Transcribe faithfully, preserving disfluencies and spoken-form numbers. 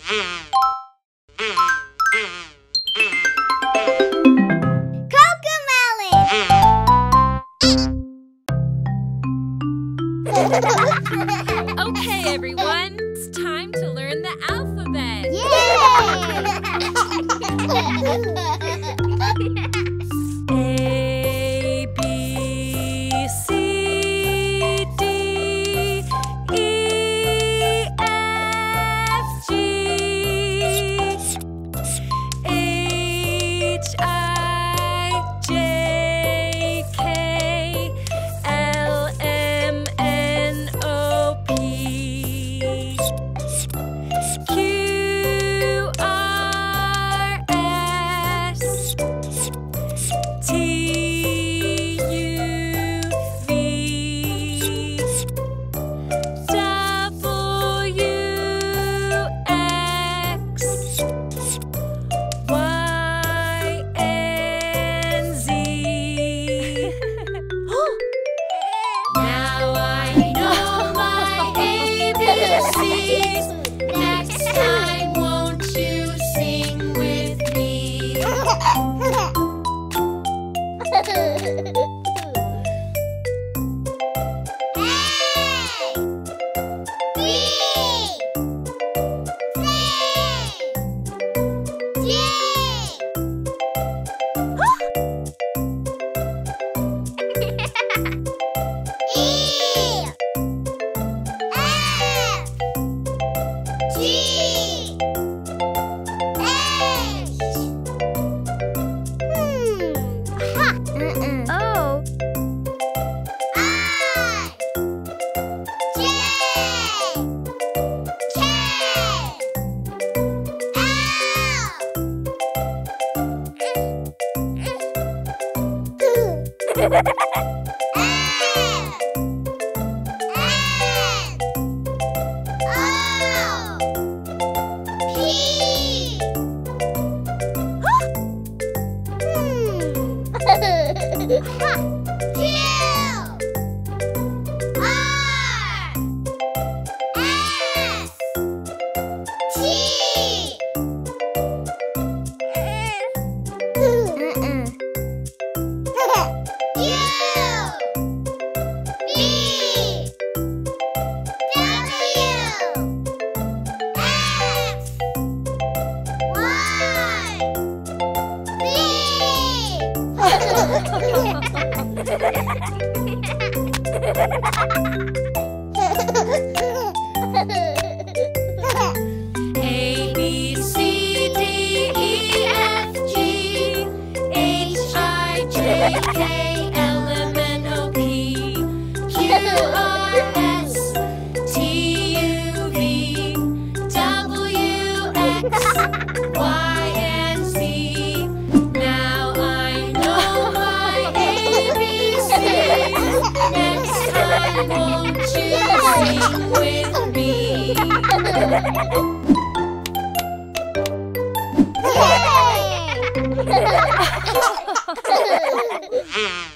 Okay, everyone, it's time to learn the alphabet. A, B, C, D, E, F, G, H, I, J, K, L, M, N, O, P, Q, R, S, T, U, V, W, X, Y, and Z. Now I know my A B Cs. Next time, won't you sing with me? A, B, C, D, E, F, G, H, I, J, K, L, M, N, O, P, Q, R, S, T, U, V, W, X, Y, and Z. Now I know my A B Cs. Next time, won't you sing with me? Yay!